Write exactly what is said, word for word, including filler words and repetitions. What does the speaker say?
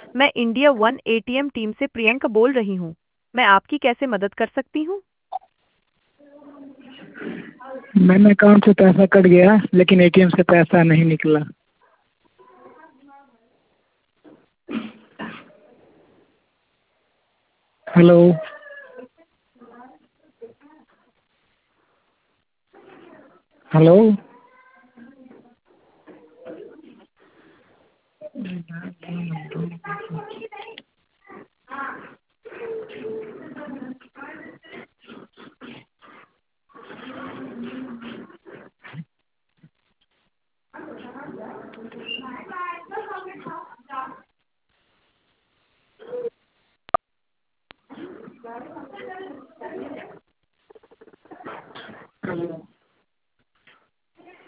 मैं India one ATM team से प्रियंका बोल रही हूँ। मैं आपकी कैसे मदद कर सकती हूँ? मैंने अकाउंट से पैसा कट गया लेकिन एटीएम से पैसा नहीं निकला। हेलो। हेलो।